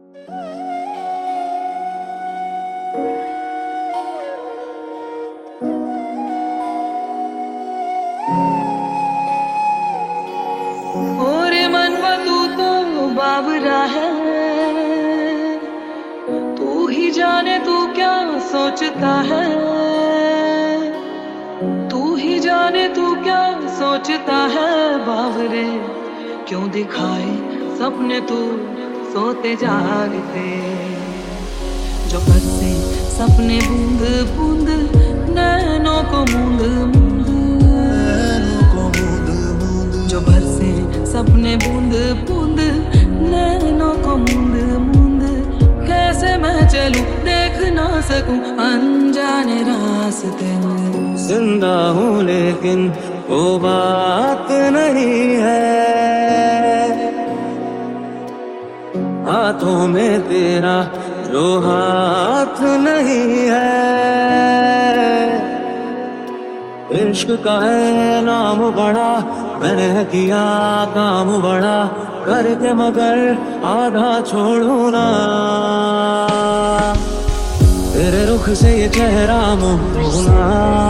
और मनवा तू तो बावरा है, तू ही जाने तू क्या सोचता है, तू ही जाने तू क्या सोचता है बावरे। क्यों दिखाए सपने तू सोते जागते, जो बरसे सपने बूंद बूंद नैनों को मूंद मूंद, जो बरसे सपने बूंद बूंद नैनों को मूंद मूंद। कैसे मैं चलूं देख ना सकूं अनजाने रास्ते में। जिंदा हूँ लेकिन वो बात नहीं है, हाथों में तेरा जो हाथ नहीं है। इश्क का है नाम बड़ा, मैंने किया काम बड़ा, करके मगर आधा छोड़ू ना। तेरे रुख से ये चेहरा मोहना,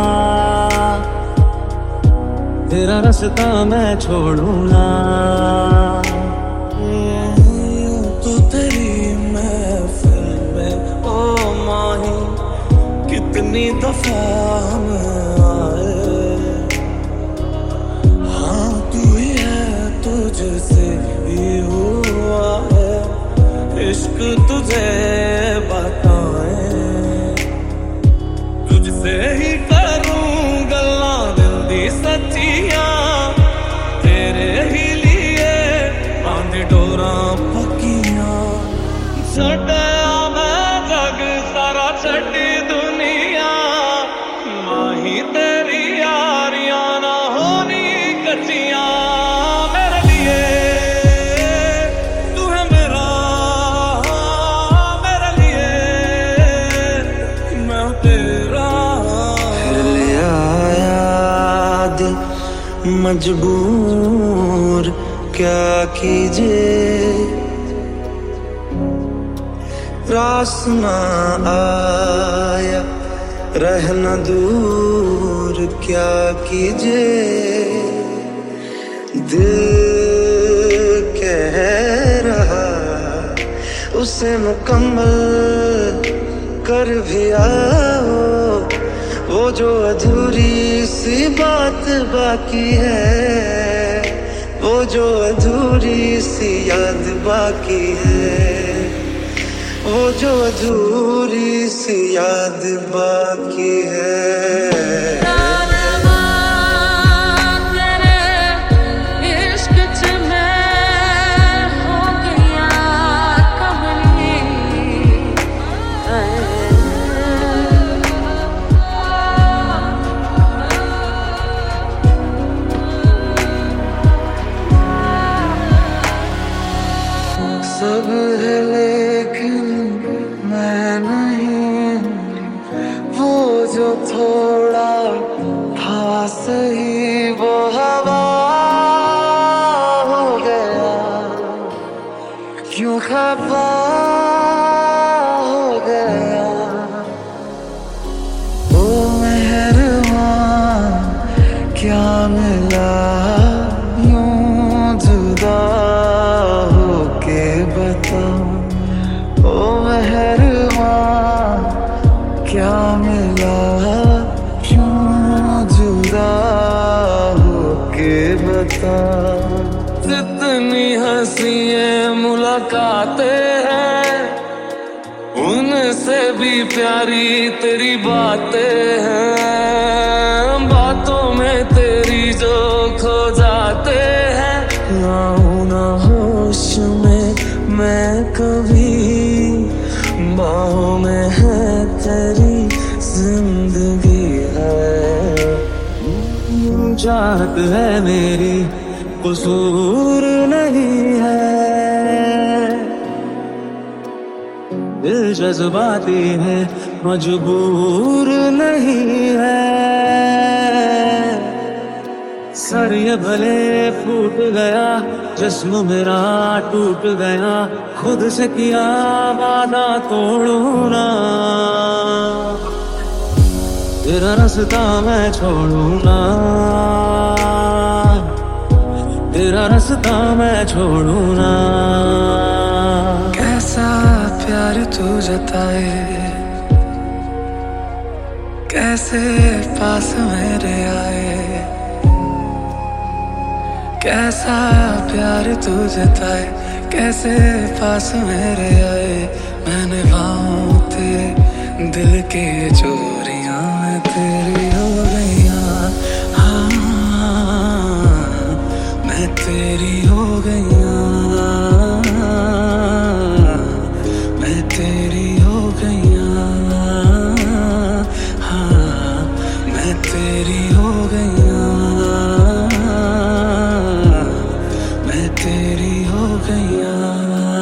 तेरा रास्ता मैं छोड़ू ना। तो तेरी महफिल में ओ माही कितनी दफा हम आए। हाँ तू ही है, तुझसे ही हुआ है इश्क, तुझे बताए। तुझसे ही करूं गल्ला दिल दी सच्चियां, तेरे ही लिए बांधी डोरा पक्कियां। छड्डिया मैं जग सारा छड्डी दुनिया, माही तेरी यारियां ना होनी कच्चियां। मेरे लिए तू है मेरा, मेरे लिए मैं हूं तेरा। ले आया दिल मजबूर क्या कीजिए, रास ना आया रहना दूर क्या कीजिए। दिल कह रहा उसे मुकम्मल कर भी आओ, वो जो अधूरी सी बात बाकी है, वो जो अधूरी सी याद बाकी है, वो जो अधूरी सी याद बाकी है। सब है लेकिन मैं नहीं, वो जो थोड़ा था सही वो हवा हो गया। क्यों खफा हो गया ओ मेहरबान, क्या मिला यूं जुदा होके बता। ओ मेहरबान क्या मिला क्यों जुदा होके बता। जितनी हंसी मुलाकातें हैं, उनसे भी प्यारी तेरी बातें हैं। बातों में तेरी जो खो जाते हैं, आऊं ना होश में मैं कभी, बाहों में है तेरी जिंदगी है। चाहत है मेरी कसूर नहीं है, दिल जज्बाती है मजबूर नहीं है। सर ये भले फूट गया, जिस्म मेरा टूट गया, खुद से किया वादा तोड़ू ना, तेरा रास्ता मैं छोड़ू ना, तेरा रास्ता मैं छोड़ू ना। कैसा प्यार तू जताए, कैसे पास मेरे आए, कैसा प्यार तू जताए, कैसे पास मेरे आए। मैंने भाऊं तेरे दिल के चोरियां तेरी हो गईयां, हाँ मैं तेरी हो गईयां, मैं तेरी हो गईयां, हाँ मैं तेरी हो गईयां, मैं तेरी हो गईयां,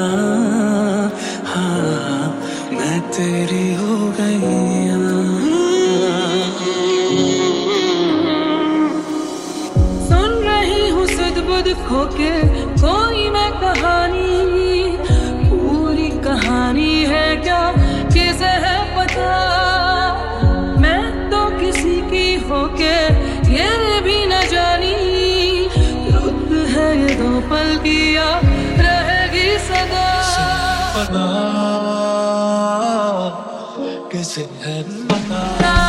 हाँ मैं तेरी हो गईयां। सुन रही हूँ सुध-बुध खोके कोई मैं कहानी, पूरी कहानी है क्या किसे है पता, मैं तो किसी की होके ये भी न जानी, रुत है ये दो पल की या रहेगी सदा। पता किसे है पता।